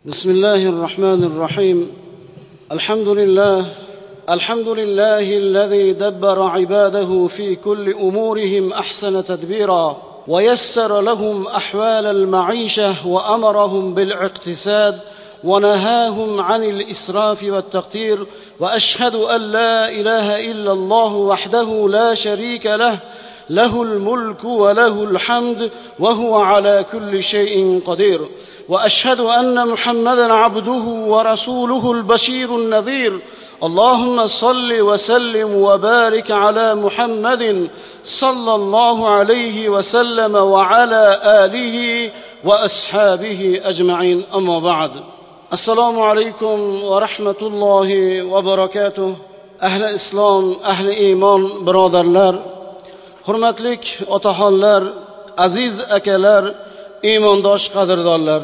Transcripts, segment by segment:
بسم الله الرحمن الرحيم. الحمد لله الذي دبر عباده في كل أمورهم أحسن تدبيرا ويسر لهم أحوال المعيشة وأمرهم بالاقتصاد ونهاهم عن الإسراف والتقتير، وأشهد أن لا إله إلا الله وحده لا شريك له، له الملك وله الحمد وهو على كل شيء قدير، وأشهد أن محمدا عبده ورسوله البشير النذير. اللهم صل وسلم وبارك على محمد صلى الله عليه وسلم وعلى آله وأصحابه أجمعين. أما بعد، السلام عليكم ورحمة الله وبركاته. أهل إسلام، أهل إيمان برادرlar، hurmatlik otaxonlar, aziz akalar, iymondosh qadrdonlar.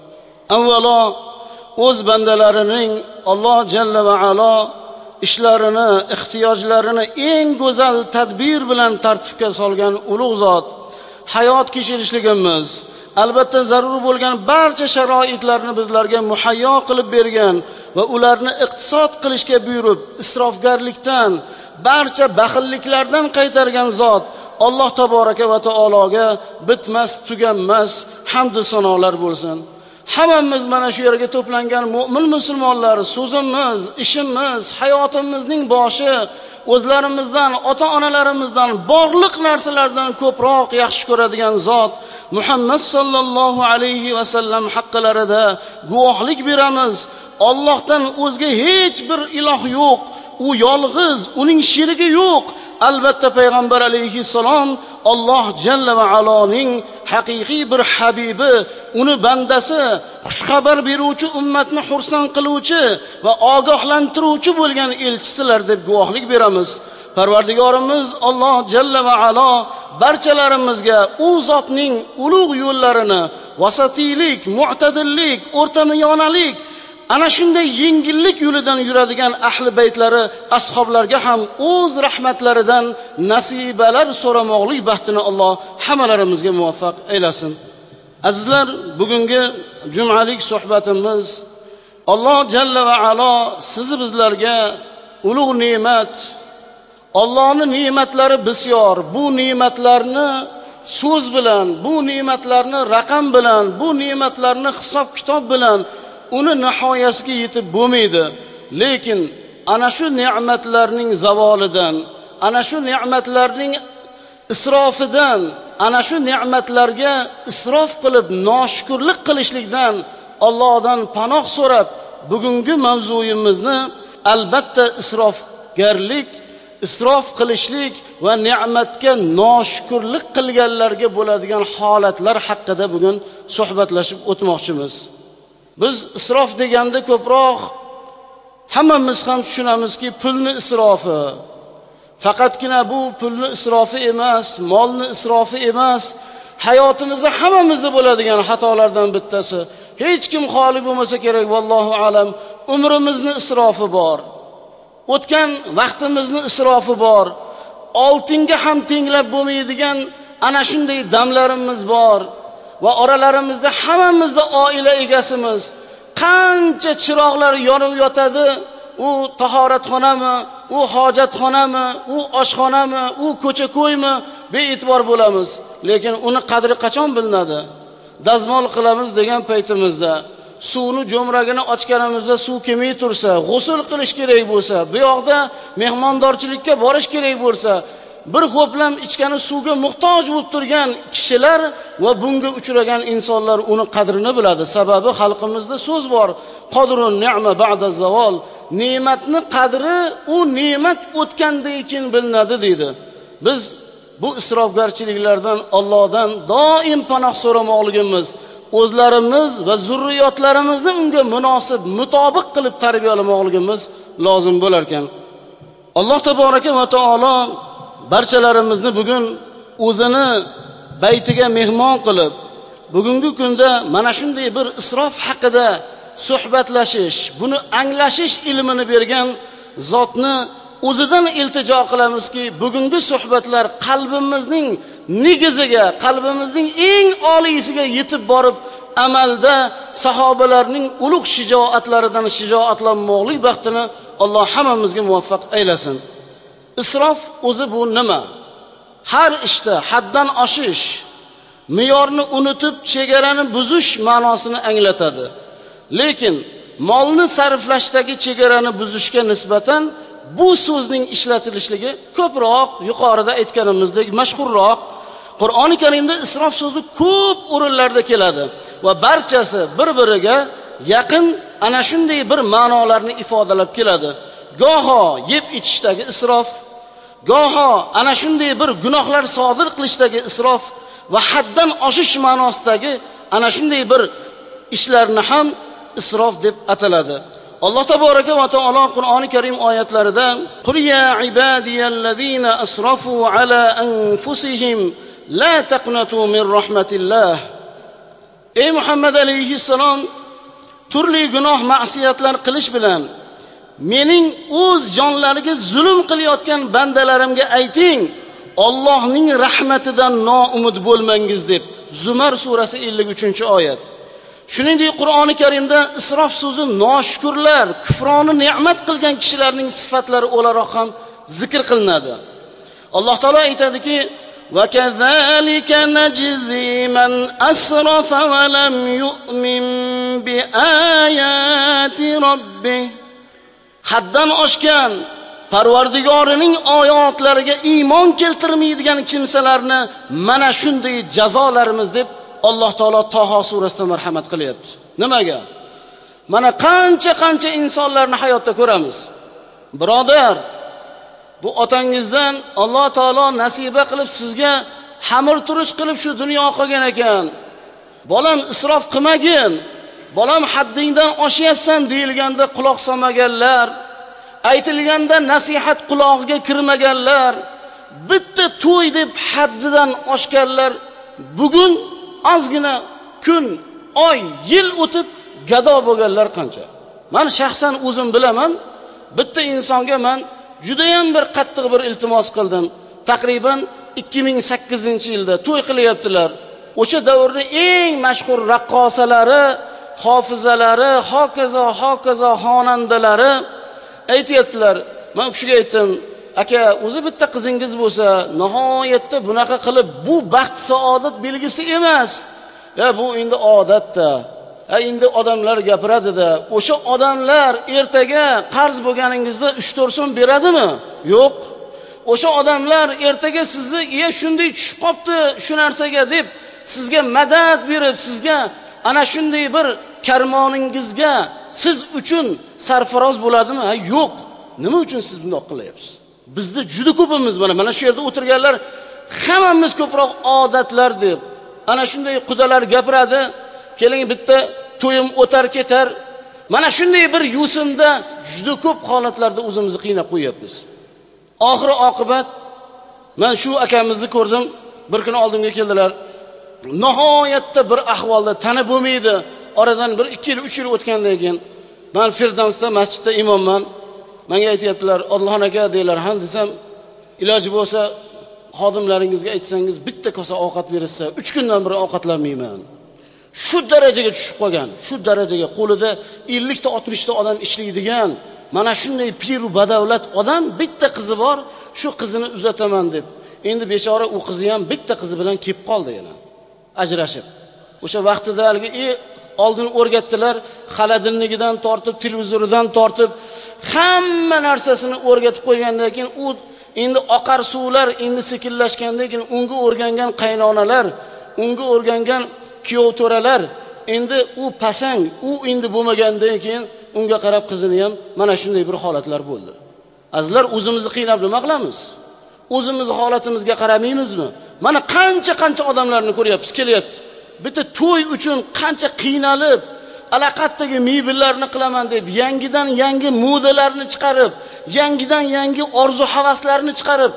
Avvalo o'z bandalarining Alloh jalla va ala ishlarini, ehtiyojlarini eng go'zal tadbir bilan tartibga solgan ulug' zot hayot kechirishligimiz, albatta zarur bo'lgan barcha sharoitlarni bizlarga muhayyo qilib bergan va ularni iqtisod qilishga buyurib, isrofgarlikdan, barcha baxilliklardan qaytargan zot Alloh taboraka va taologa bitmas, tuganmas hamd va sanolar bo'lsin. Hammamiz mana shu yerga to'plangan mu'min musulmonlar so'zimiz, ishimiz, hayotimizning boshi o'zlarimizdan, ota-onalarimizdan, borliq narsalardan ko'proq yaxshi ko'radigan zot Muhammad sallallohu alayhi va sallam haqqlarida guvohlik beramiz. Allohdan o'zga hech bir iloh yo'q, u yolg'iz, uning sherigi yo'q. Albatta payg'ambar alayhissalom Alloh jalla va aloning haqiqiy bir habibi, uni bandasi, xushxabar beruvchi, ummatni xursand qiluvchi va ogohlantiruvchi bo'lgan elchisilar deb guvohlik beramiz. Parvardigorimiz Alloh jalla va alo barchalarimizga u zotning ulug' yo'llarini, vasatiylik, mu'tadillik, o'rtamiyonalik, ana shunday yengillik yo'lidan yuradigan ahli baytlari, ashoblarga ham o'z rahmatlaridan nasibalar so'ramoqlik baxtini Alloh hammalarimizga muvaffaq aylasin. Azizlar, bugungi jumalik suhbatimiz Alloh jalla va alo sizni bizlarga ulug' ne'mat, Allohning ne'matlari bisyor. Bu ne'matlarni so'z bilan, bu ne'matlarni raqam bilan, bu ne'matlarni hisob-kitob bilan uni nihoyasiga yetib bo'lmaydi. Lekin ana shu ne'matlarning zavolidan, ana shu ne'matlarning isrofidan, ana shu ne'matlarga isrof qilib noshukrlik qilishlikdan Allohdan panoh so'rab, bugungi mavzuyimizni albatta isrofgarlik, isrof qilishlik va ne'matga noshukrlik qilganlarga bo'ladigan holatlar haqida bugun suhbatlashib o'tmoqchimiz. Biz isrof deganda ko'proq hammamiz ham tushunamizki, pulni isrofi. Faqatgina bu pulni isrofi emas, molni isrofi emas, hayotimizda hammamizda bo'ladigan xatolardan bittasi. Hech kim xoli bo'lmasa kerak, vallohu alam, umrimizni isrofi bor. O'tgan vaqtimizni isrofi bor. Oltinga ham tenglab bo'lmaydigan ana shunday damlarimiz bor. Va oralarimizda hammamizda oila egasimiz. Qancha chiroqlar yonib yotadi, u tahoratxonami, u hojatxonami, u oshxonami, u ko'cha-ko'ymi, bee'tibor bo'lamiz. Lekin uni qadri qachon bilinadi? Dazmol qilamiz degan paytimizda, suvni jo'mragini ochganimizda suv kelmay tursa, g'usl qilish kerak bo'lsa, bu yoqda mehmondorchilikka borish kerak bo'lsa, bir ho'plam ichgani suvga muhtoj bo'lib turgan kishilar va bunga uchragan insonlar uni qadrini biladi. Sababi xalqimizda so'z bor: qadrun ni'ma ba'da zavol. Ne'matni qadri u ne'mat o'tgandan keyin bilinadi deydi. Biz bu isrofgarchiliklardan Allohdan doim panoh so'ramoqligimiz, o'zlarimiz va zurriyotlarimizni unga munosib, mutobiq qilib tarbiyalamoqligimiz lozim bo'lar ekan. Alloh taboraka va taolo barchalarimizni bugun o'zini baytiga mehmon qilib, bugungi kunda mana shunday bir isrof haqida suhbatlashish, buni anglashish ilmini bergan zotni o'zidan iltijo qilamizki, bugungi suhbatlar qalbimizning negiziga, qalbimizning eng oliysiga yetib borib, amalda sahobalarning ulug' shijoatlaridan shijoatlanmoqlik baxtini Alloh hammamizga muvaffaq aylasin. Isrof o'zi bu nima? Har ishda haddan oshish, me'yorni unutib chegarani buzish ma'nosini anglatadi. Lekin molni sarflashdagi chegarani buzishga nisbatan bu so'zning ishlatilishligi ko'proq yuqorida aytganimizdek mashhurroq. Qur'oni Karimda isrof so'zi ko'p o'rinlarda keladi va barchasi bir-biriga yaqin ana shunday bir ma'nolarni ifodalab keladi. Goho yeb ichishdagi isrof, goho ana shunday bir gunohlar sodir qilishdagi isrof va haddan oshish ma'nosidagi ana shunday bir ishlarni ham isrof deb ataladi. Alloh taboraka va taolo Qur'oni Karim oyatlarida "Qul ya ibadiyallazina asrafu ala anfusihim la taqnatu min rahmatillah." Ey Muhammad alayhissalom, turli gunoh ma'siyatlar qilish bilan mening o'z jonlariga zulm qilayotgan bandalarimga ayting, Allohning rahmatidan noumid bo'lmangiz deb. Zumar surasi 53-oyat. Shuningdek Qur'oni Karimda isrof so'zi noshukurlar, kufroni ne'mat qilgan kishilarning sifatlari o'laroq ham zikr qilinadi. Alloh taolo aytadiki: "Va kazalika najzi man asrafa va lam yu'min bi ayati robbih." Haddan oshgan, Parvardigorining oyatlariga iymon keltirmaydigan kimsalarni mana shunday jazolarimiz deb Alloh taolo Toho surasida marhamat qilyapti. Nimaga? Mana qancha insonlarni hayotda ko'ramiz. Birodar, bu otangizdan Alloh taolo nasiba qilib sizga xamir turish qilib shu dunyo qolgan ekan. Bolam isrof qilmagin. Bolam haddingdan oshyapsan deyilganda quloq solmaganlar, aytilganda nasihat quloqiga kirmaganlar, bitta to'y deb haddidan oshganlar bugun ozgina kun, oy, yil o'tib gado bo'lganlar qancha. Men shaxsan o'zim bilaman, bitta insonga men juda ham bir qattiq bir iltimos qildim. Taqriban 2008-yilda to'y qilyaptilar. O'sha davrning eng mashhur raqqosalari, hofizalari, hokazo xonandalari aytayaptilar. Men u kishiga aytdim: "Aka, o'zi bitta qizingiz bo'lsa, nihoyatda bunaqa qilib bu baxt saodat belgisi emas. Ya bu endi odatda. Endi odamlar gapiradi-da, o'sha odamlar ertaga qarz bo'lganingizda 3-4 so'm beradimi? Yo'q. O'sha odamlar ertaga sizni shunday tushib qopti shu narsaga deb sizga madad berib, sizga ana shunday bir karmoningizga siz uchun sarfaroz bo'ladimi? Yo'q. Nima uchun siz bunday qilyapsiz? Bizda juda ko'pimiz mana shu yerda o'tirganlar hammamiz ko'proq odatlar deb ana shunday qudalar gapiradi. Keling bitta to'yim o'tar ketar. Mana shunday bir yo'sinda juda ko'p holatlarda o'zimizni qiynab qo'yapmiz. Oxiri oqibat men shu akamizni ko'rdim. Bir kun oldimga keldilar. Nihoyatda bir ahvolda tanib bo'lmaydi. Oradan bir 2 yil, 3 yil o'tgandan keyin men Firdavsda masjidda imomman. Menga aytayaptilar: "Allohon aka" deylar. "Ha" desam, "Iloji bo'lsa xodimlaringizga aytsangiz bitta kosa ovqat bersa, 3 kundan beri ovqatlanmayman." Shu darajaga tushib qolgan. Shu darajaga qo'lida 50 ta 60 ta odam ishlaydigan, mana shunday piru badavlat odam bitta qizi bor, shu qizini uzataman deb. Endi bechora u qizi ham bitta qizi bilan kelib qoldi yana. Ajrashib. O'sha vaqtida oldin o'rgatdilar, xaladilligidan tortib, televizoridan tortib, hamma narsasini o'rgatib qo'ygandan keyin u endi oqar suvlar endi sekinlashgandan keyin unga o'rgangan qaynonalar, unga o'rgangan kuyov to'ralar, endi u pasang, u endi bo'lmagandan keyin unga qarab qizini ham mana shunday bir holatlar bo'ldi. Azizlar, o'zimizni qiynab nima qilamiz? O'zimizni holatimizga qaramaymizmi? Mana qancha odamlarni ko'ryapmiz, kelyapti. Bitta to'y uchun qancha qiynalib, alaqatdagi mebellarni qilaman deb, yangidan yangi modalarni chiqarib, yangidan yangi orzu-havaslarni chiqarib,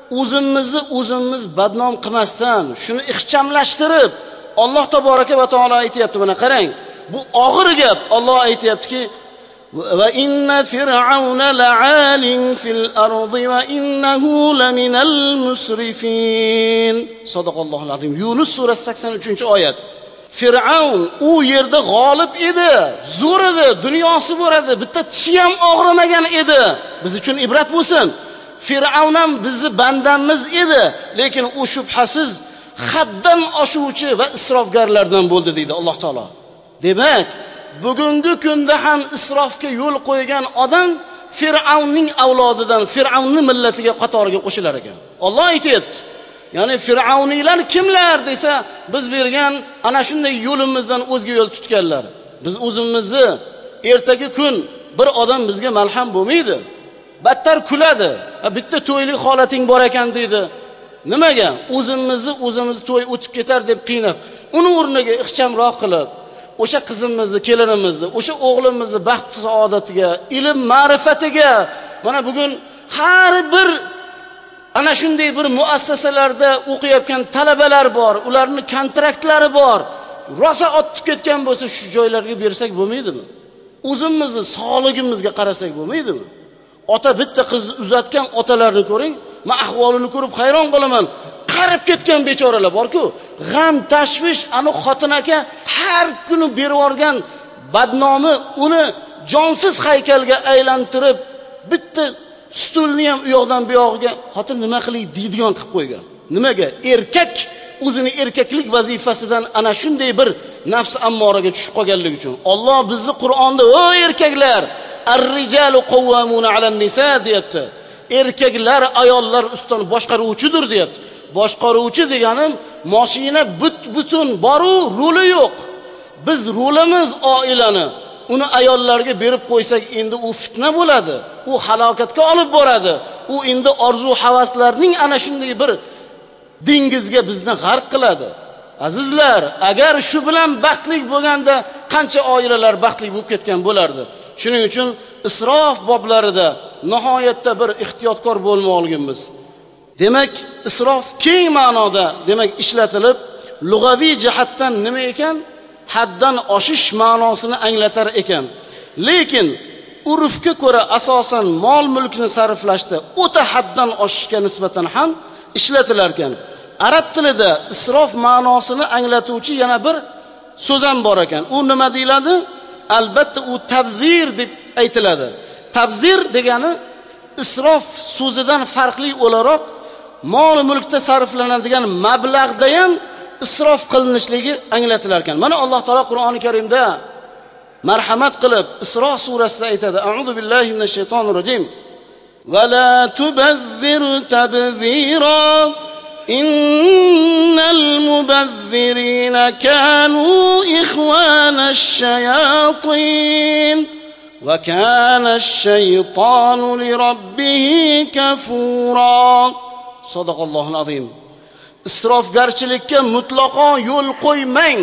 o'zimiz badnom qilmasdan, shuni ixchamlashtirib, Alloh taboraka va taolo aytayapti, mana qarang. Bu og'ir gap. Alloh aytayaptiki: "Va inna fir'auna la'alin fil ardi va innahu laminal musrifin." Sadaqallohul azim. Yunus surasi 83-oyat. Fir'avn u yerda g'olib edi, zo'r edi, dunyosi bor edi, bitta tishi ham og'rimagan edi. Biz uchun ibrat bo'lsin. Fir'avn ham bizni bandamiz edi, lekin u shubhasiz haddan oshuvchi va isrofgarlardan bo'ldi deydi Alloh taolo. Demak, bugungi kunda ham isrofga yo'l qo'ygan odam Fir'avnning avlodidan, Fir'avnning millatiga qatoriga qo'shilar ekan. Alloh aytayapti. Ya'ni Fir'avniylar kimlar desa, biz bergan ana shunday yo'limizdan o'zga yo'l tutganlar. Biz o'zimizni ertaga kun bir odam bizga malham bo'lmaydi. Battar kuladi. Bitta to'ylik holating bor ekan deydi. Nimaga? O'zimizni to'y o'tib ketar deb qiynab, uni o'rniga ixchamroq qilib, o'sha qizimizni, kelinimizni, o'sha o'g'limizni baxt saodatiga, ilm ma'rifatiga, mana bugun har bir ana shunday bir muassasalarda o'qiyotgan talabalar bor, ularning kontraktlari bor. Rosa otib ketgan bo'lsa, shu joylarga bersak bo'lmaydimi? O'zimizni sog'ligimizga qarasak bo'lmaydimi? Ota bitta qizni uzatgan otalarni ko'ring, men ahvolini ko'rib hayron qolaman. Qarib ketgan bechoralar bor-ku, g'am, tashvish, ana xotin aka har kuni berib yorgan badnomi uni jonsiz haykalga aylantirib, bitta stulni ham u yoqdan bu yog'iga xotin nima qilay deydigan qilib qo'ygan. Nimaga? Erkak o'zini erkaklik vazifasidan ana shunday bir nafs ammoraga tushib qolganligi uchun. Alloh bizni Qur'onda "O erkaklar, ar-rijalu qawwamuna 'alan-nisa" deyapti. Erkaklar ayollar ustidan boshqaruvchidir deyapti. Boshqaruvchi deganim mashina butun boru roli yo'q. Biz rolimiz oilani uni ayollarga berib qo'ysak, endi u fitna bo'ladi. U halokatga olib boradi. U endi orzu havaslarning ana shunday bir dengizga bizni g'arq qiladi. Azizlar, agar shu bilan baxtli bo'lganda qancha oilalar baxtli bo'lib ketgan bo'lardi. Shuning uchun isrof boblarida nihoyatda bir ehtiyotkor bo'lmoqligimiz. Demak, isrof keng ma'noda ishlatilib, lug'aviy jihatdan nima ekan? Haddan oshish ma'nosini anglatar ekan. Lekin urfga ko'ra asosan mol mulkni sarflashda o'ta haddan oshishga nisbatan ham ishlatilar ekan. Arab tilida isrof ma'nosini anglatuvchi yana bir so'z ham bor ekan. U nima deyiladi? Albatta u tabzir deb aytiladi. Tabzir degani isrof so'zidan farqli o'laroq mol mulkda sarflanadigan mablag'da ham isrof qilinishligi anglatilar ekan. Mana Alloh taolo Qur'oni Karimda marhamat qilib Isro surasida aytadi: A'udhu billahi minash shaytonir rojim. Va la tubazzir tabzira innal mubazzirina kanu ikhwanash shayatin va kana ash-shaytanu li rabbih kafura. Sadaqallohul azim. Isrofgarchilikka mutlaqo yo'l qo'ymang.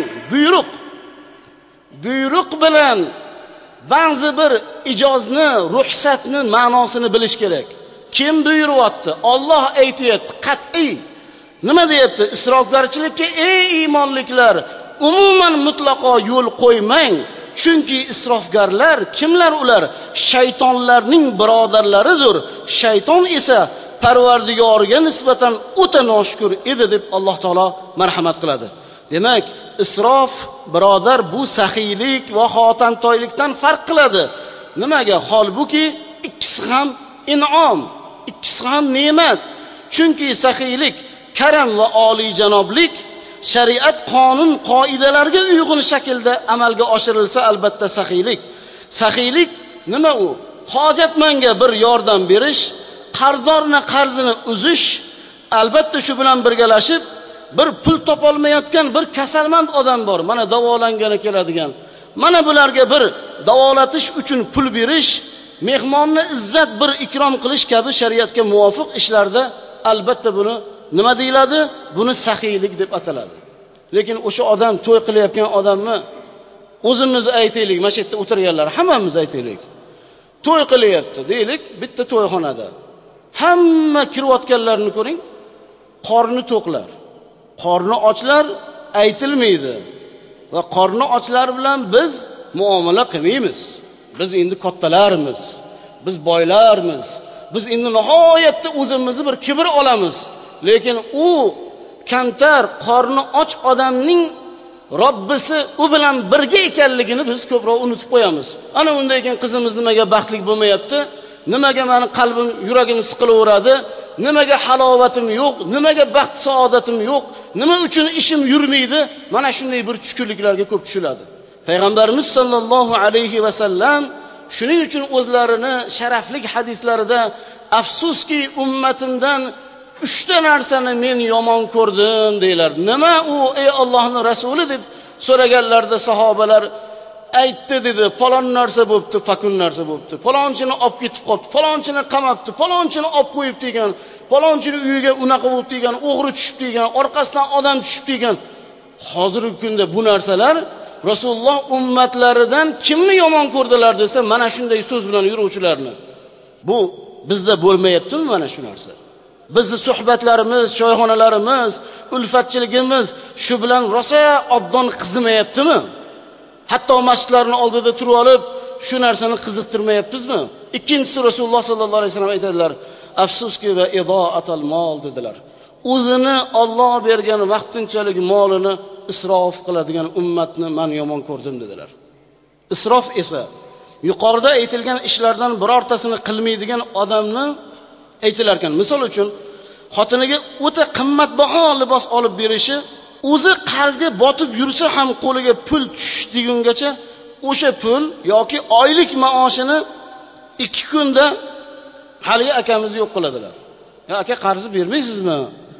Buyruq bilan ba'zi bir ijozni, ruxsatni ma'nosini bilish kerak. Kim buyuryapti? Alloh aytayapti, qat'iy. Nima deyapti? Isrofgarchilikka ey iymonliklar, umuman mutlaqo yo'l qo'ymang. Chunki isrofgarlar kimlar ular? Shaytonlarning birodarlaridir. Shayton esa Parvardigoriga nisbatan o'ta noshukr edi deb Alloh taolo marhamat qiladi. Demak, isrof birodar bu saxiylik va xotantoylikdan farq qiladi. Nimaga? Holbuki ikkisi ham in'om, ikkisi ham ne'mat. Chunki saxiylik, karam va olijanoblik shariat qonun qoidalariga uyg'un shaklda amalga oshirilsa albatta saxiylik. Saxiylik nima u? Hojatmanga bir yordam berish, qarzdorning qarzini uzish, albatta shu bilan birgalashib bir pul topolmayotgan bir kasalmand odam bor. Mana davolangani keladigan. Mana bularga bir davolatish uchun pul berish, mehmonni izzat bir ikrom qilish kabi shariatga muvofiq ishlarda albatta buni nima deyiladi? Buni saxiylik deb ataladi. Lekin o'sha odam to'y qilayotgan odamni o'zimiz aytaylik, mana shu yerda o'tirganlar hammamiz aytaylik. To'y qilyapti deylik, bitta to'yxonada. Hamma kirayotganlarni ko'ring, qorni to'qlar. Qorni ochlar aytilmaydi va qorni ochlar bilan biz muomala qilmaymiz. Biz endi kattalarmiz, biz boylarmiz. Biz endi nihoyatda o'zimizni bir kibr olamiz. Lekin u kamtar, qorni och odamning Robbisi u bilan birga ekanligini biz ko'proq unutib qo'yamiz. Ana undan keyin qizimiz nimaga baxtli bo'lmayapti? Nimaga meni qalbim, yuragim siqilaveradi? Nimaga halovatim yo'q? Nimaga baxt saodatim yo'q? Nima uchun ishim yurmaydi? Mana shunday bir tushkunliklarga ko'p tushiladi. Payg'ambarimiz sollallohu alayhi va sallam shuning uchun o'zlarini sharafli hadislarida afsuski ummatimdan 3 ta narsani men yomon ko'rdim deylar. Nima u ey Allohning rasuli deb so'raganlarda sahobalar aytdi dedi. Falon narsa bo'pti, fakun narsa bo'pti. Falonchini olib ketib qopti, falonchini qamabdi, falonchini olib qo'yib degan, falonchini uyiga unaqa bo'lib degan, o'g'ri tushib degan, orqasidan odam tushib degan. Hozirgi kunda bu narsalar Rasululloh ummatlaridan kimni yomon ko'rdilar desa, mana shunday so'z bilan yuruvchilarni. Bu bizda bo'lmayaptimi mana shu narsa? Bizning suhbatlarimiz, choyxonalarimiz, ulfatchiligimiz shu bilan rosa obdon qizimayaptimi? Hatto masjidlarning oldida turib olib, shu narsani qiziqtirmayapmizmi? Ikkinchisi Rasululloh sollallohu alayhi vasallam aytadilar, afsuski va idoatul mol dedilar. O'zini Alloh bergan vaqtinchalik molini isrof qiladigan ummatni men yomon ko'rdim dedilar. Isrof esa yuqorida aytilgan ishlardan birortasini qilmaydigan odamni aytilar ekan. Misol uchun xotiniga o'ta qimmatbaho libos olib berishi, o'zi qarzga botib yursa ham qo'liga pul tushish degungacha o'sha pul yoki oylik maoshini 2 kunda haligi akamiz yo'q qiladilar. Ya aka qarzni bermaysizmi?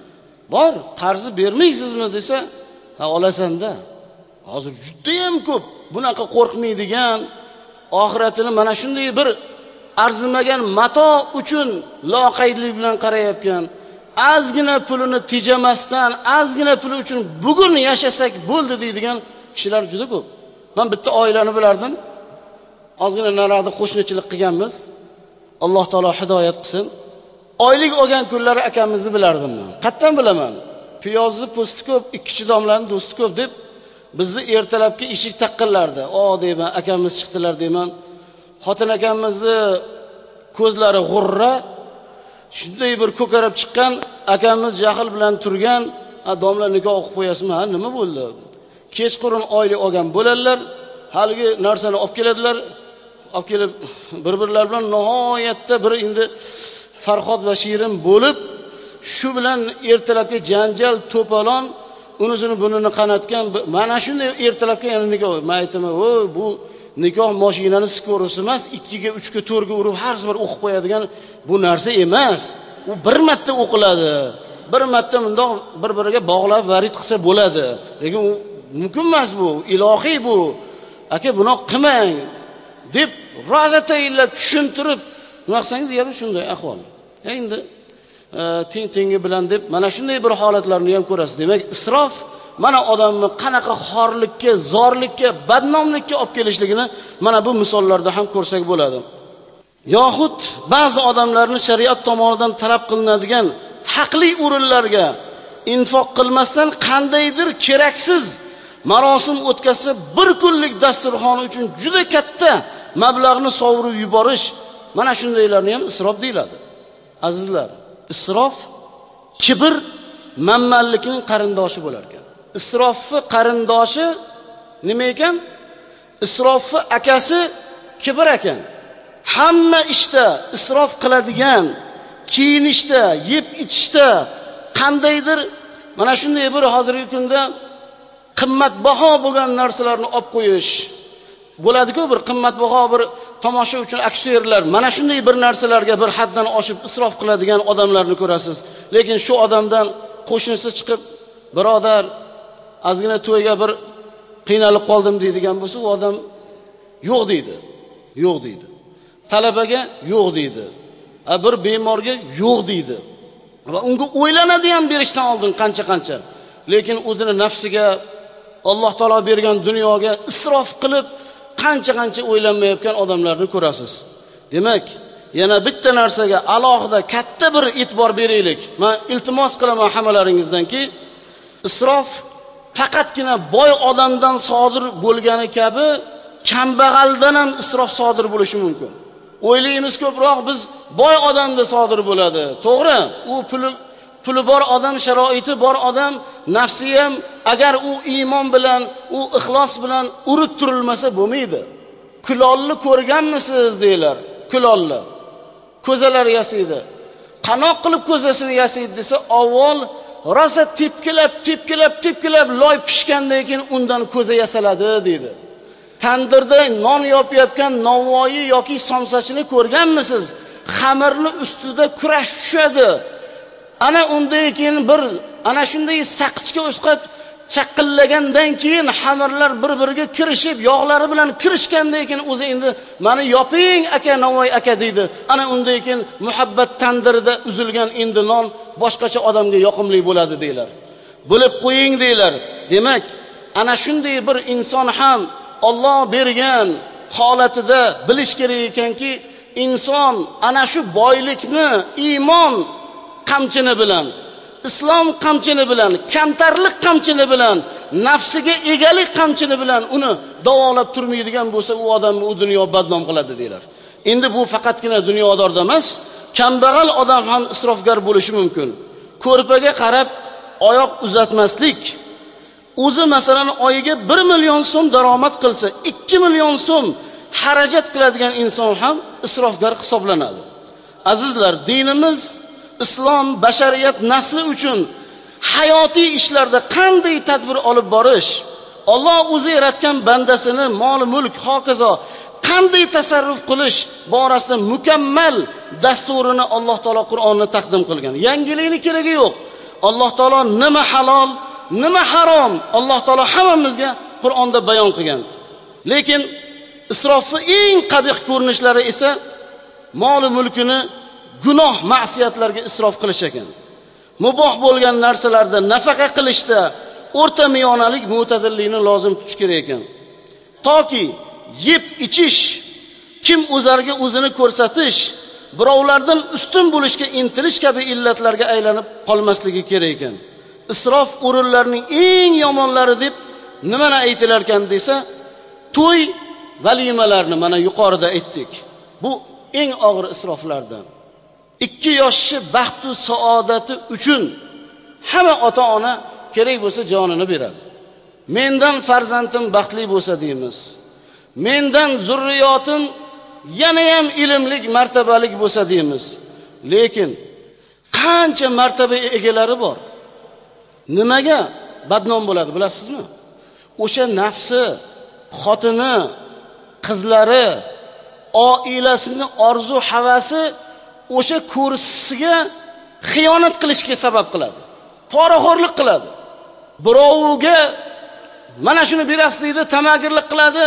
Bor, qarzni bermaysizmi desa, ha olasan-da. Hozir juda ham ko'p bunaqa qo'rqmaydigan, oxiratini mana shunday bir arzimagan mato uchun loqaydlik bilan qarayotgan, azgina pulini tejamasdan, azgina puli uchun bugun yashasak bo'ldi deydigan kishilar juda ko'p. Men bitta oilani bilardim. Ozgina narada qo'shnichilik qilganmiz. Alloh taolo hidoyat qilsin. Oylik olgan kunlari akamizni bilardim men. Qattan bilaman. Piyozni po'sti ko'p, ikkinchi domlarning do'sti ko'p deb bizni ertalabki eshik taqqillardi. Deyman, akamiz chiqdilar deyman. Xotin akamizni ko'zlari g'urra, shunday bir ko'karib chiqqan, akamiz jahl bilan turgan, domla nikoh o'qib qo'yasizmi? Ha, nima bo'ldi? Kechqurun oylik olgan bo'larlar, haligi narsani olib keladilar, olib kelib bir-birlar bilan nihoyatda bir endi Farhod va Shirin bo'lib, shu bilan ertalabki janjal, to'polon, unisini bunini qanatgan, mana shunday ertalabki yana nikoh. Men aytaman, bu nikoh mashinani skorosi emas, 2 ga 3 ga 4 ga urib har safar o'qib qo'yadigan bu narsa emas. U bir marta o'qiladi. Bir marta bundoq bir-biriga bog'lab varid qilsa bo'ladi. Lekin u mumkin emas bu, ilohiy bu. Aka buni qilmang deb roza tayinlab tushuntirib, nima qilsangiz yana shunday ahvol. Endi teng-tengi bilan deb mana shunday bir holatlarni ham ko'rasiz. Demak, isrof mana odamni qanaqa xorlikka, zorlikka, badnomlikka olib kelishligini mana bu misollarda ham ko'rsak bo'ladi. Yoxud ba'zi odamlarni shariat tomonidan talab qilinadigan haqli o'rinlarga infoq qilmasdan qandaydir keraksiz marosim o'tkazsa, bir kunlik dasturxon uchun juda katta mablag'ni sovurib yuborish, mana shundaylarni ham isrof deyiladi. Azizlar, isrof kibr, manmanlikning qarindoshi bo'lar ekan. Isrofni qarindoshi nima ekan? Isrofni akasi kibr ekan. Hamma ishda isrof qiladigan, kiyinishda, yeb ichishda qandaydir mana shunday bir hozirgi kunda qimmatbaho bo'lgan narsalarni olib qo'yish bo'ladi-ku, bir qimmatbaho bir tomosha uchun aktyorlar mana shunday bir narsalarga bir haddan oshib isrof qiladigan odamlarni ko'rasiz. Lekin shu odamdan qo'shnisi chiqib, birodar, ozgina to'yga bir qiynalib qoldim deydigan bo'lsa, u odam yo'q deydi. Yo'q deydi. Talabaga yo'q deydi. Bir bemorga yo'q deydi. Va unga o'ylanadi ham berishdan oldin qancha-qancha. Lekin o'zini nafsiga, Alloh taolo bergan dunyoga isrof qilib qancha-qancha o'ylanmayotgan odamlarni ko'rasiz. Demak, yana bitta narsaga alohida katta bir e'tibor beraylik. Men iltimos qilaman hammalaringizdanki, isrof faqatgina boy odamdan sodir bo'lgani kabi kambag'aldan ham isrof sodir bo'lishi mumkin. O'ylaymiz ko'proq biz boy odamda sodir bo'ladi. To'g'ri, u puli bor odam, sharoiti bor odam, nafsi ham agar u iymon bilan, u ixlos bilan urib turilmasa bo'lmaydi. Kulolni ko'rganmisiz deylar. Kulolni ko'zalar yasaydi. Qanoq qilib ko'zasini yasaydi desa, avval rosa tepkilab loy pishgandan keyin undan ko'za yasaladi deydi. Tandirda non yopayotgan novvoyi yoki somsachini ko'rganmisiz? Xamirni ustida kurash tushadi. Ana undan keyin ana shunday saqchga o'sqab chaqillagandan keyin xamirlar bir-biriga kirishib, yog'lari bilan kirishgandan keyin o'zi endi meni yoping aka, Navoiy aka deydi. Ana undan keyin muhabbat tandirida uzilgan endi non boshqacha odamga yoqimli bo'ladi deylar. Bo'lib qo'ying deylar. Demak, ana shunday bir inson ham Alloh bergan holatida bilish kerak ekanki, inson ana shu boylikni iymon qamchini bilan, islom qamchini bilan, kamtarlik qamchini bilan, nafsiga egalik qamchini bilan uni davolab turmaydigan bo'lsa, u odamni u dunyo badnom qiladi deylar. Endi bu faqatgina dunyodorda emas, kambag'al odam ham isrofgar bo'lishi mumkin. Ko'rpaga qarab oyoq uzatmaslik. O'zi masalan oyiga 1 million so'm daromad qilsa, 2 million so'm xarajat qiladigan inson ham isrofgar hisoblanadi. Azizlar, dinimiz islom bashariyat nasli uchun hayotiy ishlarda qanday tadbir olib borish, Alloh o'zi yaratgan bandasini mol mulk hokazo qanday tasarruf qilish borasida mukammal dasturini Alloh taolo Qur'onni taqdim qilgan. Yangilikni keragi yo'q. Alloh taolo nima halol, nima harom Alloh taolo hammamizga Qur'onda bayon qilgan. Lekin isrofning eng qabih ko'rinishlari esa mol mulkini gunoh ma'siyatlarga isrof qilish ekan. Muboh bo'lgan narsalarda nafaqa qilishda o'rta miyonalik mo'tadillikni lozim tutish kerak ekan. Toki yeb ichish, kim o'zarga o'zini ko'rsatish, birovlardan ustun bo'lishga intilish kabi illatlarga aylanib qolmasligi kerak ekan. Isrof o'rinlarning eng yomonlari deb nimani aytilar ekan desa, to'y valimalarni mana yuqorida aytdik. Bu eng og'ir isroflardan. 2 yoshli baxt va saodati uchun hamma ota-ona kerak bo'lsa jonini beradi. Mendan farzandim baxtli bo'lsa deymiz. Mendan zurriyotim yana ham ilmlik, martabalik bo'lsa deymiz. Lekin qancha martaba egalari bor. Nimaga badnom bo'ladi bilasizmi? O'sha nafsi, xotini, qizlari, oilasini orzu havasi o'sha ko'rishisiga xiyonat qilishga sabab qiladi. Poraxo'rlik qiladi. Birovga mana shuni berasiz deydi, tamagirlik qiladi.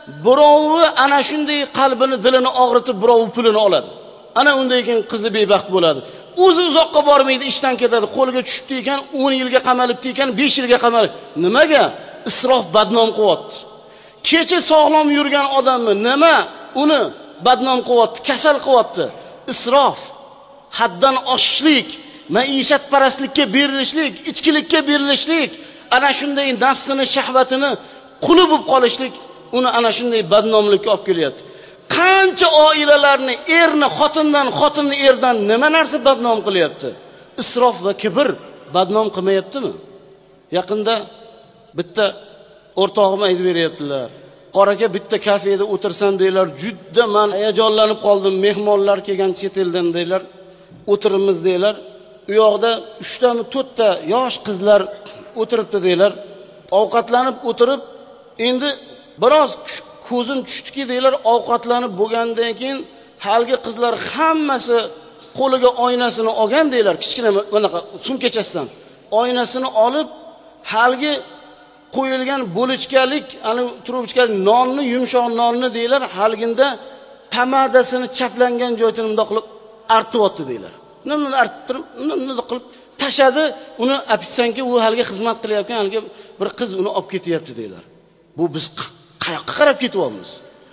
Birovi ana shunday qalbini, dilini og'ritib birovi pulini oladi. Ana undan keyin qizi bebaxt bo'ladi. O'zi uzoqqa bormaydi, ishdan ketadi. Qo'liga tushibdi ekan, 10 yilga qamalibdi ekan, 5 yilga qamalib. Nimaga? Isrof badnom qilyapti. Kecha sog'lom yurgan odamni nima uni badnom qilyapti, kasal qilyapti? Isrof, haddan oshishlik, maishatparastlikka berilishlik, ichkilikka berilishlik, ana shunday nafsini, shahvatini quli bo'lib qolishlik uni ana shunday badnomlikka olib kelyapti. Qancha oilalarni erni xotindan, xotinni erdan nima narsa badnom qilyapti? Isrof va kibr badnom qilmayaptimi? Yaqinda bitta o'rtog'im aytib beryaptilar. Qoraga bitta kafeda o'tirsam deylar, juda men hayajonlanib qoldim. Mehmonlar kelgan chet eldan deylar, o'tirimiz deylar. U yoqda 3 ta 4 ta yosh qizlar o'tiribdi deylar. Ovqatlanib o'tirib, endi biroz ko'zim tushdiki deylar, ovqatlanib bo'lgandan keyin halgi qizlar hammasi qo'liga oynasini olgan deylar, kichkina bunaqa sumkachasidan. Oynasini olib, halgi qo'yilgan bo'lichkalik, ana turubchkalik nonni, yumshoq nonni deylar, halginda tamadasini chaplangan joyidan bundoq qilib artibotdi deylar. Nimani arttirib, nimani qilib tashadi, uni apitsanki u halga xizmat qilayotgan halga bir qiz uni olib ketyapti deylar. Bu biz qayoqqa qarab ketyapmiz?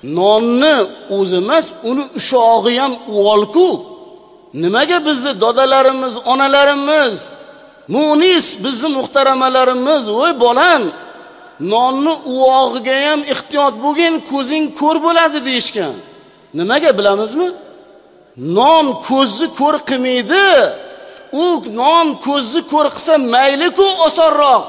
Nonni o'zi emas, uni ushog'i ham uvolku. Nimaga bizni dodalarimiz, onalarimiz, munis bizni muhtaramalarimiz, voy bolam, nonni uvog'iga ham ehtiyot bo'lgin, ko'zing ko'r bo'ladi deyishgan. Nimaga bilamizmi? Non ko'zni ko'r qilmaydi. u non ko'zni ko'r qilsa mayli-ku osonroq.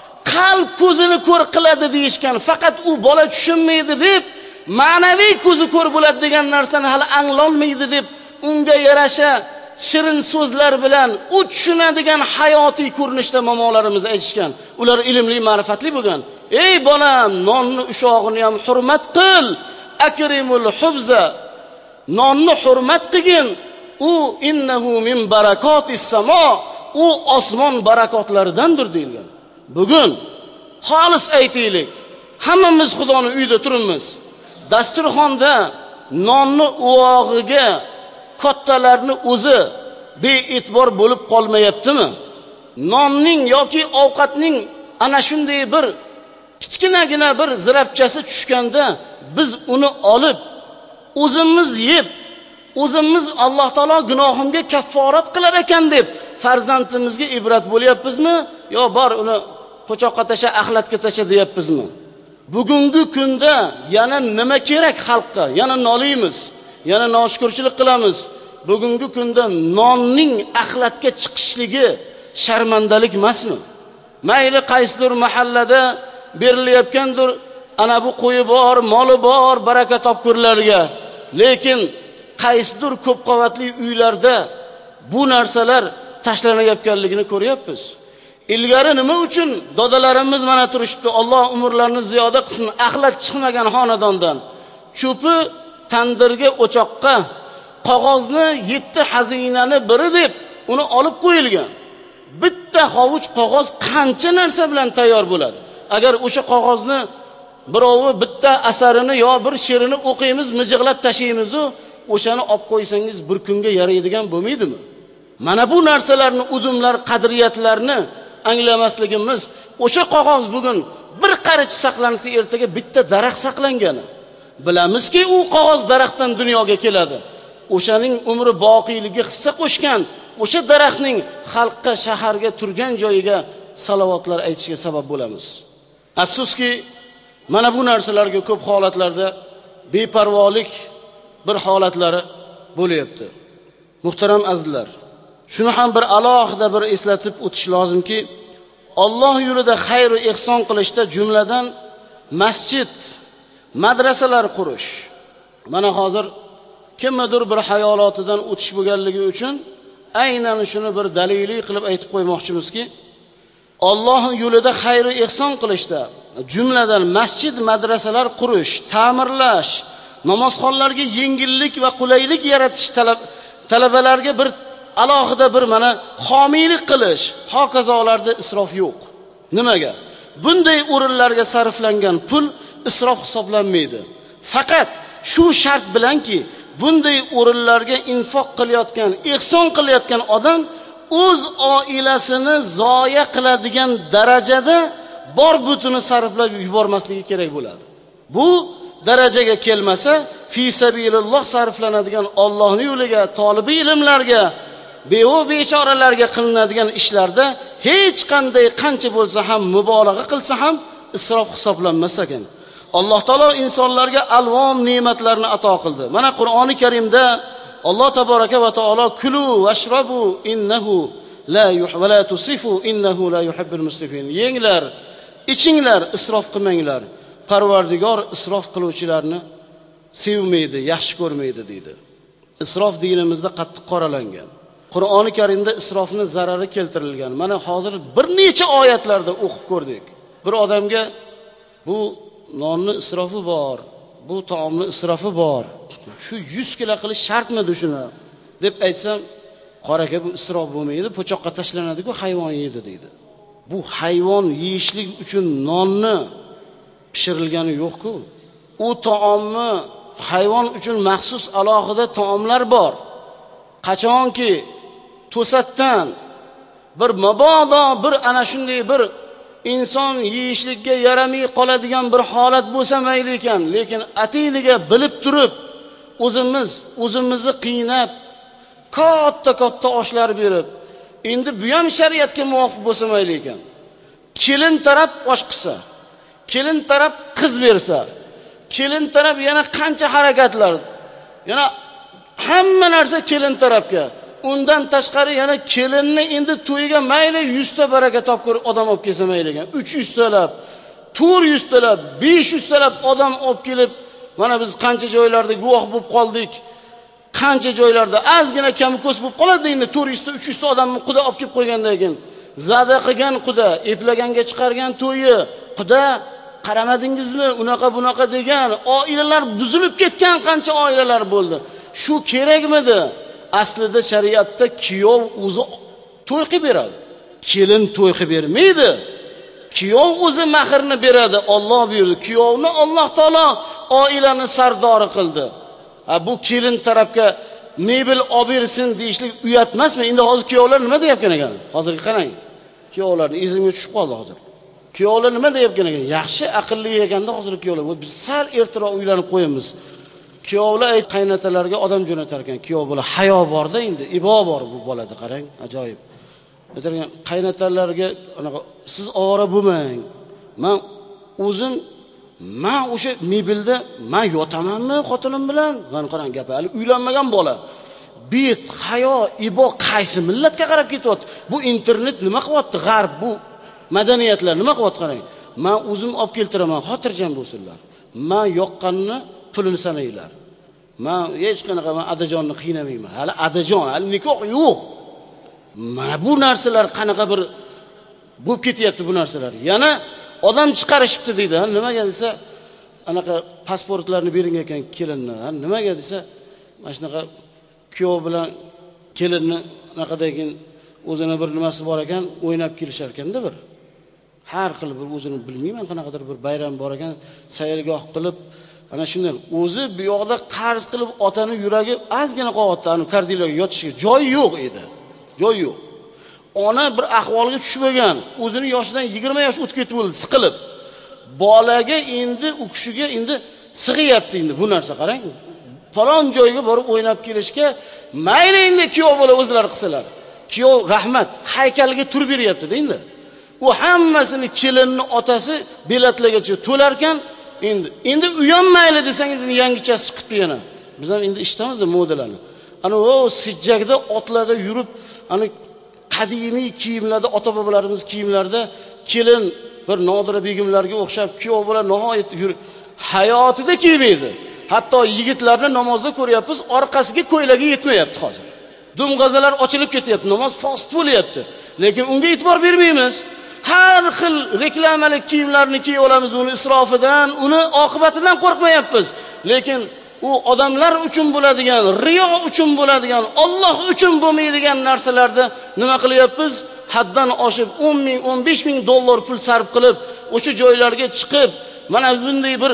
Qalb ko'zini ko'r qiladi deyishgan. Faqat u bola tushunmaydi deb, ma'naviy ko'zi ko'r bo'ladi degan narsani hali anglolmaydi deb, unga yarasha shirin so'zlar bilan u tushunadigan hayotiy ko'rinishda momolarimiz aytishgan. Ular ilmli, ma'rifatli bo'lgan. Ey bolam, nonni ushog'ini ham hurmat qil. Akrimul hubza. Nonni hurmat qilgin. U innahu min barakatis samo. U osmon barakotlaridandir deyilgan. Bugun xolis aytaylik. Hammamiz Xudoning uyida turibmiz. Dasturxonda nonni uvog'iga kattalarni o'zi bee'tibor bo'lib qolmayaptimi? Nonning yoki ovqatning ana shunday bir kichkinagina bir zirabchasi tushganda biz uni olib o'zimiz yeb, o'zimiz Alloh taolo gunohimga kafforat qilar ekan deb farzandimizga ibrat bo'lyapmizmi yo bor uni qo'choqqa tasha, axlatga tasha deyapmizmi? Bugungi kunda yana nima kerak xalqqa? Yana noliymiz, yana noshukrchilik qilamiz. Bugungi kunda nonning axlatga chiqishligi sharmandalik emasmi? Mayli qaysidir mahallada berilayotgandir, ana bu qo'yi bor, moli bor, baraka topkurlarga. Lekin qaysidir ko'p qavatli uylarda bu narsalar tashlanayotganligini ko'ryapmiz. Ilgari nima uchun dodalarimiz mana turishdi, Alloh umrlarini ziyoda qilsin, axlat chiqmagan xonadondan cho'pi tandirga, o'choqqa, qog'ozni 7 xazinani biri deb uni olib qo'yilgan. Bitta hovuch qog'oz qancha narsa bilan tayyor bo'ladi. Agar o'sha qog'ozni birovi bitta asarini yo bir she'rini o'qiymiz, mijig'lab tashlaymiz, o'shani olib qo'ysangiz bir kunga yaraydigan bo'lmaydimi? Mana bu narsalarni, udumlar, qadriyatlarni anglamasligimiz, o'sha qog'oz bugun bir qarich saqlansa, ertaga bitta daraxt saqlangani. Bilamizki, u qog'oz daraxtdan dunyoga keladi. O'shaning umri boqiyligiga hissa qo'shgan, o'sha daraxtning xalqqa, shaharga, turgan joyiga salovatlar aytishga sabab bo'lamiz. Afsuski, mana bu narsalarga ko'p holatlarda beparvolik bir holatlari bo'lyapti. Muhtaram azizlar, shuni ham bir alohida bir eslatib o'tish lozimki, Alloh yo'lida xayr va ihson qilishda jumladan masjid, madrasalar qurish. Mana hozir kimnidir bir hayolotidan o'tish bo'lganligi uchun aynan shuni bir daliliy qilib aytib qo'ymoqchimizki, Alloh yo'lida xayr va ihson qilishda jumladan masjid, madrasalar qurish, ta'mirlash, namozxonlarga yengillik va qulaylik yaratish, talabalarga bir alohida bir mana homiylik qilish, hokazolarda isrof yo'q. Nimaga? Bunday o'rinlarga sarflangan pul isrof hisoblanmaydi. Faqat shu shart bilanki, bunday o'rinlarga infoq qilayotgan, ihson qilayotgan odam o'z oilasini zoya qiladigan darajada bor butini sarflab yubormasligi kerak bo'ladi. Bu darajaga kelmasa, fi sabililloh sarflanadigan Allohning yo'liga, tolibi ilmlarga, beva bechoralarga qilinadigan ishlarda hech qanday qancha bo'lsa ham mubolag'a qilsa ham isrof hisoblanmas ekan. Alloh taolo insonlarga alvon ne'matlarni ato qildi. Mana Qur'oni Karimda Alloh taboraka va taolo kulu vashrabu innahu la tusrifu innahu la yuhibbul musrifin. Yenglar, ichinglar, isrof qilmanglar. Parvardigor isrof qiluvchilarni sevmaydi, yaxshi ko'rmaydi deydi. Isrof dinimizda qattiq qoralangan. Qur'oni Karimda isrofni zarari keltirilgan. Mana hozir bir necha oyatlarda o'qib ko'rdik. Bir odamga bu nonni isrofi bor, bu taomni isrofi bor. Shu 100 kilo qilish shartmidi shuni deb aytsam, qoraka bu isrof bo'lmaydi, po'choqqa tashlanadi-ku, hayvon yeydi deydi. Bu hayvon yeyishlik uchun nonni pishirilgani yo'q-ku. U taomni hayvon uchun maxsus alohida taomlar bor. Qachonki to'satdan bir mabodo bir ana shunday bir inson yeyishlikka yaramay qoladigan bir holat bo'lsa mayli ekan, lekin atiyliga bilib turib o'zimizni qiynab katta oshlar berib, endi bu ham shariatga muvofiq bo'lsa mayli ekan. Kelin taraf osh qilsa, kelin taraf qiz bersa, kelin taraf yana qancha harakatlar, yana hamma narsa kelin tarafga. Undan tashqari yana kelinni endi to'yiga mayli 100 ta baraka topkur odam olib kelsa mayli ekan. 300 talab, 400 talab, 500 talab odam olib kelib, mana biz qancha joylarda guvoh bo'lib qoldik. Qancha joylarda ozgina kamko'z bo'lib qoladi endi 400 ta, 300 ta odamni Xudo olib kelib qo'ygandan keyin. Zada qilgan Xudo, eplaganga chiqargan to'yi, Xudo qaramadingizmi, unaqa bunaqa degan oilalar buzilib ketgan qancha oilalar bo'ldi. Shu kerakmidi? Aslida shariatda kuyov o'zi to'y qilib beradi. Kelin to'y qilib bermaydi. Kuyov o'zi mahrni beradi. Alloh buyurdi. Kuyovni Alloh taolo oilani sardori qildi. Bu kelin tarafga mebel olib bersin deyishlik uyat emasmi? Endi hozir kuyovlar nima deyapkan ekan? Hozirgi qarang. Kuyovlarning izimga tushib qoldi hozir. Kuyovlar nima deyapkan ekan? Yaxshi aqlli ekanda hozir kuyovlar. Biz sal ertaroq uylanib qo'yamiz. Kuyovlar qaynatalarga odam jo'natar ekan. Kuyov bola hayo borda endi, ibo bor bu bolada qarang, ajoyib. Aytgan qaynatalarga anaqa siz ovora bo'lmang. Men o'sha mebelda men yotamanmi xotinim bilan? Mana qarang gapi, hali uylanmagan bola. Bet, hayo, ibo qaysi millatga qarab ketyapti? Bu internet nima qilyapti? G'arb bu madaniyatlar nima qilyapti qarang. Men o'zim olib keltiraman, xotirjam bo'lsinlar. Men yoqqanni pulini sanaylar. Men hech qanaqa adajonni qiynamayman. Hali adajon, hali nikoh yo'q. Mana bu narsalar qanaqa bir bo'lib ketyapti bu narsalar. Yana odam chiqarishibdi deydi. Nimaga desa, anaqa pasportlarni bering ekan kelinni. Nimaga desa, mana shunaqa kuyov bilan kelinni anaqadagin o'zini bir nimasi bor ekan, o'ynab kelishar ekanda bir. Har xil bir o'zini bilmayman qanaqadir bir bayram bor ekan, sayrgoh qilib, ana shunday o'zi bu yoqda qarz qilib otani yuragi ozgina qolyapti, ani kardiyaga yotishga joy yo'q edi. Joy yo'q. Ona bir ahvolga tushib bo'lgan, o'zini yoshidan 20 yosh o'tib ketib bo'ldi, siqilib. Bolaga endi u kishiga endi sig'iyapti endi bu narsa qarang. Falon joyga borib o'ynab kelishga mayli endi kuyov bola o'zlari qilsalar. Kuyov rahmat haykaliga turib beryapti-da endi. U hammasini kelinni otasi biletlagacha to'larkan, endi uyonmayli desangiz yangichasi chiqibdi yana. Biz ham endi eshitamiz-da modalarni. Ana o sijjakda otlarda yurib, ana qadimiy kiyimlarda, ota-bobolarimiz kiyimlarda kelin bir Nodira begimlarga o'xshab kuyov bola nihoyat hayotida kiymaydi. Hatto yigitlarni namozda ko'ryapmiz, orqasiga ko'ylagi yetmayapti hozir. Dumg'azalar ochilib ketyapti, namoz fast bo'lyapti. Lekin unga e'tibor bermaymiz. Har xil reklamalik kiyimlarni kiyib olamiz, uni isrofidan, uni oqibatidan qo'rqmayapmiz. Lekin u odamlar uchun bo'ladigan, riyo uchun bo'ladigan, Alloh uchun bo'lmaydigan narsalarda nima qilyapmiz? Haddan oshib 10 ming, 15 ming dollar pul sarf qilib, o'sha joylarga chiqib, mana bunday bir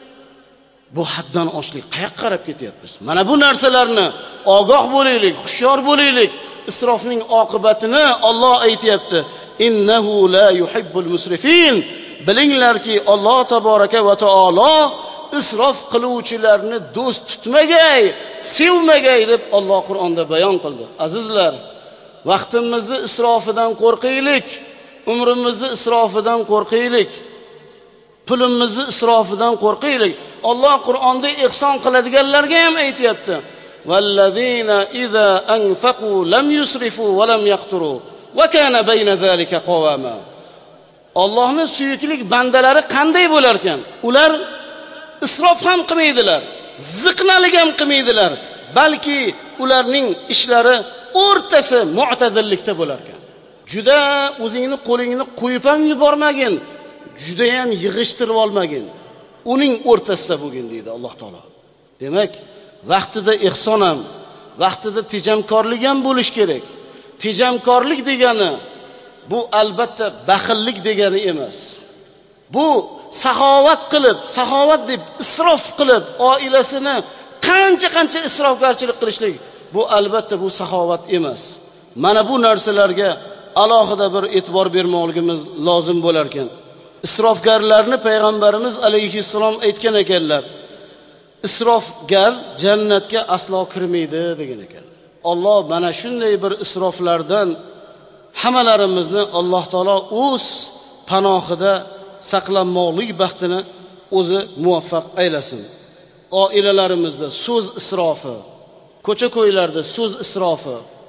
bu haddan oshlik qayoqqa qarab ketyapmiz? Mana bu narsalarni ogoh bo'laylik, hushyor bo'laylik. Isrofning oqibatini Alloh aytayapti. Innahu la yuhibbul musrifin. Bilinglarki, Alloh taboraka va taolo isrof qiluvchilarni do'st tutmagay, sevmagay deb Alloh Qur'onda bayon qildi. Azizlar, vaqtimizni isrofidan qo'rqaylik, umrimizni isrofidan qo'rqaylik. Pulimizni isrofidan qo'rqaylik. Alloh Qur'onda ihson qiladiganlarga ham aytayapti. Vallazina iza anfaqu lam yusrifu va lam yaqturu va kana bayna zalika qawama. Allohning suyuklik bandalari qanday bo'lar ekan? Ular isrof ham qilmaydilar, ziqnalik ham qilmaydilar, balki ularning ishlari o'rtasi mu'tazillikda bo'lar ekan. Juda o'zingni qo'lingni qo'yib ham yubormagin, juda ham yig'ishtirib olmagin. Uning o'rtasida bo'lgin deydi Alloh taolo. Demak, vaqtida ihson ham, vaqtida tejamkorlik ham bo'lish kerak. Tejamkorlik degani bu albatta baxillik degani emas. Bu saxovat qilib, saxovat deb isrof qilib, oilasini qancha isrofgarchilik qilishlik, bu albatta bu saxovat emas. Mana bu narsalarga alohida bir e'tibor bermoqligimiz lozim bo'lar ekan. Isrofgarlarni payg'ambarimiz alayhissalom aytgan ekanlar. Isrofgar jannatga aslo kirmaydi degan ekan. Alloh mana shunday bir isroflardan hammalarimizni Alloh taolo o'z panohida saqlanmoqlik baxtini o'zi muvaffaq aylasin. Oilalarimizda so'z isrofi, ko'cha-ko'ylarda so'z isrofi,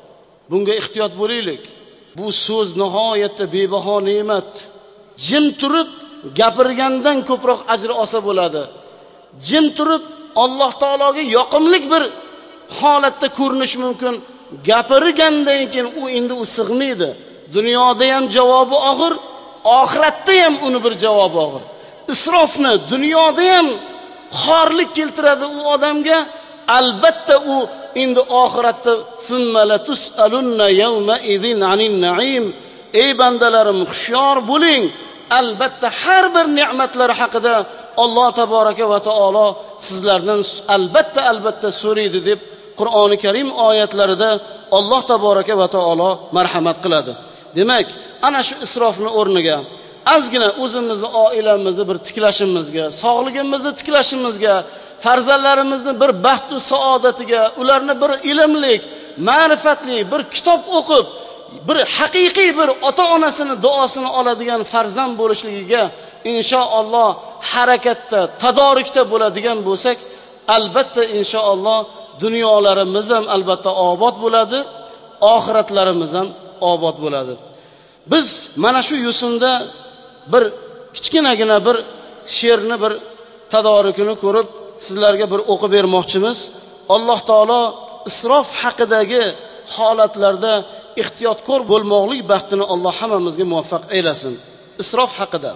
Bunga ehtiyot bo'laylik. Bu so'z nihoyatda bebaho ne'mat. Jim turib gapirgandan ko'proq ajr olsa bo'ladi. Jim turib Alloh taologa yoqimli bir holatda ko'rinish mumkin. Gapirgandan keyin u endi sig'maydi. Dunyoda ham javobi og'ir, oxiratda ham uni bir javobi og'ir. Isrofni dunyoda ham xorlik keltiradi u odamga. Albatta u endi oxiratda summa latus'alunna yawma idhin anin na'im. Ey bandalarim, hushyor bo'ling. Albatta har bir ne'matlar haqida Alloh taboraka va taolo sizlardan albatta so'raydi deb Qur'oni Karim oyatlarida Alloh taboraka va taolo marhamat qiladi. Demak, ana shu isrofni o'rniga ozgina o'zimizni, oilamizni bir tiklashimizga, sog'ligimizni tiklashimizga, farzandlarimizni bir baxt va saodatiga, ularni bir ilmlik, ma'rifatli bir kitob o'qib, bir haqiqiy bir ota-onasini duosini oladigan farzand bo'lishligiga inshaalloh harakatda, tadorikda bo'ladigan bo'lsak, albatta inshaalloh dunyolarimiz ham albatta obod bo'ladi, oxiratlarimiz ham obod bo'ladi. Biz mana shu yo'sinda bir kichkinagina bir she'rni bir tadorikini ko'rib sizlarga bir o'qib bermoqchimiz. Alloh taolo isrof haqidagi holatlarda ehtiyotkor bo'lmoqlik baxtini Alloh hammamizga muvaffaq eylasin. Isrof haqida: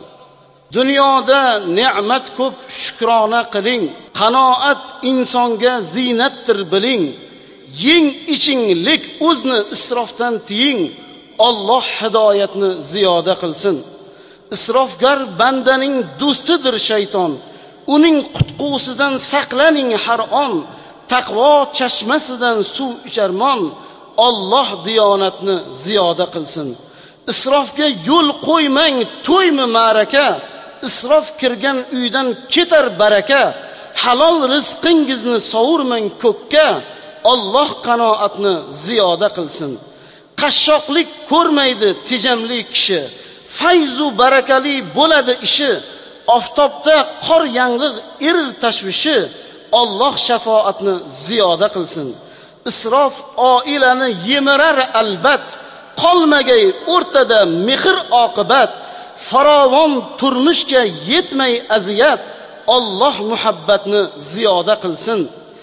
dunyoda ne'mat ko'p, shukrona qiling. Qanoat insonga ziynatdir biling. Yeng ichinglik o'zni isrofdan tiying. Alloh hidoyatni ziyoda qilsin. Isrofgar bandaning do'stidir shayton. Uning qutqusidan saqlaning har on. Taqvo chashmasidan suv icharmon. Alloh diyonatni ziyoda qilsin. Isrofga yo'l qo'ymang, to'ymi ma'raka. Isrof kirgan uydan ketar baraka. Halol rizqingizni sovurmang ko'kka. Alloh qanoatni ziyoda qilsin. Qashshoqlik ko'rmaydi tejamli kishi. Fayzu barakali bo'ladi ishi. Oftobda qor yanglig' erir tashvishi. Alloh shafoatni ziyoda qilsin. Isrof oilani yemirar albat. Qolmagay o'rtada mehr oqibat. Farovon turmushga yetmay aziyat. Alloh muhabbatni ziyoda qilsin.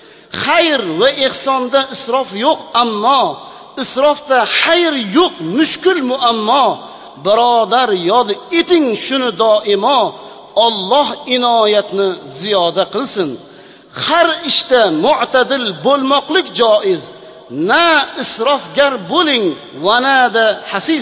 Xayr va ihsonda isrof yo'q, ammo isrofda xayr yo'q, mushkul muammo. Birodar, yod eting shuni doimo. Alloh inoyatni ziyoda qilsin. Har ishda mu'tadil bo'lmoqlik joiz. Na isrofgar bo'ling va nada hasis.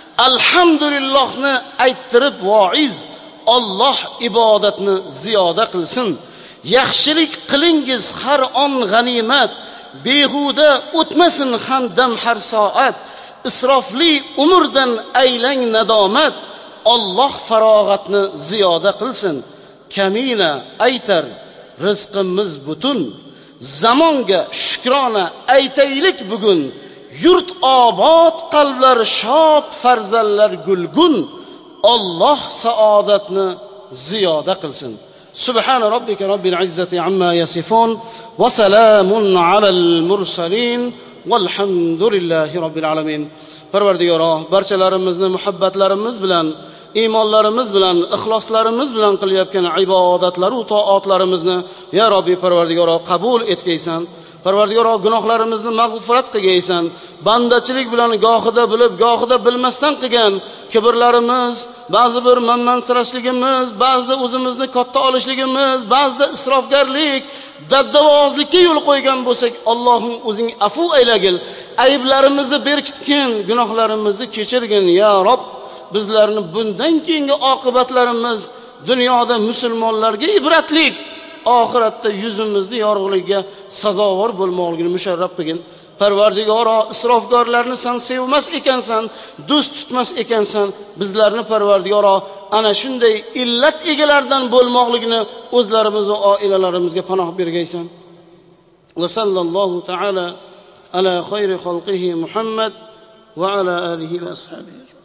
Alhamdulillahni ayttirib voiz. Alloh ibodatni ziyoda qilsin. Yaxshilik qilingiz har on g'animat. Behuda o'tmasin hamdam har soat. Isrofli umrdan aylang nadomat. Alloh farog'atni ziyoda qilsin. Kamina aytar rizqimiz butun. Zamonga shukrona aytaylik bugun. Yurt obod, qalblar shod, farzandlar gulgun. Alloh saodatni ziyoda qilsin. Subhana robbika robbil izzati amma yasifun va salamun alal mursalin valhamdulillahi robbil alamin. Parvardigoro, barchalarimizni muhabbatlarimiz bilan, iymonlarimiz bilan, ixloslarimiz bilan qilayotgan ibodatlar va toatlarimizni ya Robbi Parvardigoro qabul etgaysan. Parvardigoro, gunohlarimizni mag'firat qilgaysan. Bandachilik bilan gohida bilib, gohida bilmasdan qilgan kibrlarimiz, ba'zi bir manmansirashligimiz, ba'zida o'zimizni katta olishligimiz, ba'zida isrofgarlik, dabdabozlikka yo'l qo'ygan bo'lsak, Allohim o'zing afu aylagil. Ayblarimizni berkitgin, gunohlarimizni kechirgin ya Robb. Bizlarni bundan keyingi oqibatlarimiz dunyoda musulmonlarga ibratlik, oxiratda yuzimizni yorug'ligiga sazovor bo'lmoqligini musharraf qilgin. Parvardigoro, isrofgorlarni sen sevmas ekansan, do'st tutmas ekansan. Bizlarni Parvardigoro ana shunday illat egalaridan bo'lmoqligini o'zlarimiz va oilalarimizga panoh bergaysan. Va sallallohu taala ala xayri xalqihi Muhammad va ala alihi va ashabihi.